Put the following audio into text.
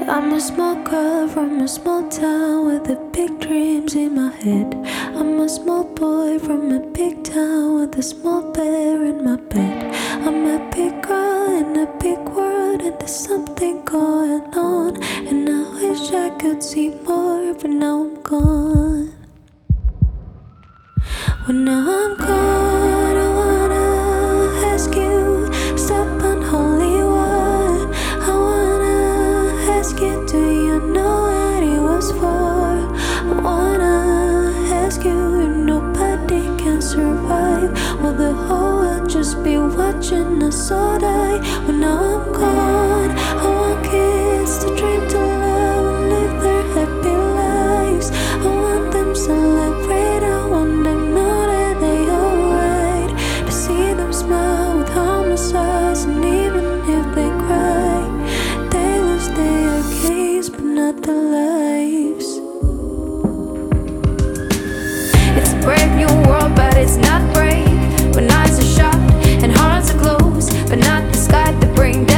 I'm a small girl from a small town with the big dreams in my head. I'm a small boy from a big town with a small bear in my bed. I'm a big girl in a big world and there's something going on. And I wish I could see more, but now I'm gone. Well, now I'm gone, I wanna ask you, stop unholy one. I wanna ask you, do you know what it was for? I wanna ask you if nobody can survive. Will the whole world just be watching us all die? Well, now I'm gone, I want kids to dream to love and live their happy lives. I want them celebrate, I want them know that they alright. To see them smile with harmless eyes, and even if they cry, they lose their gaze but not their lives. It's a brave new world, but it's not brave. When eyes are shut and hearts are closed, but not the sky to bring down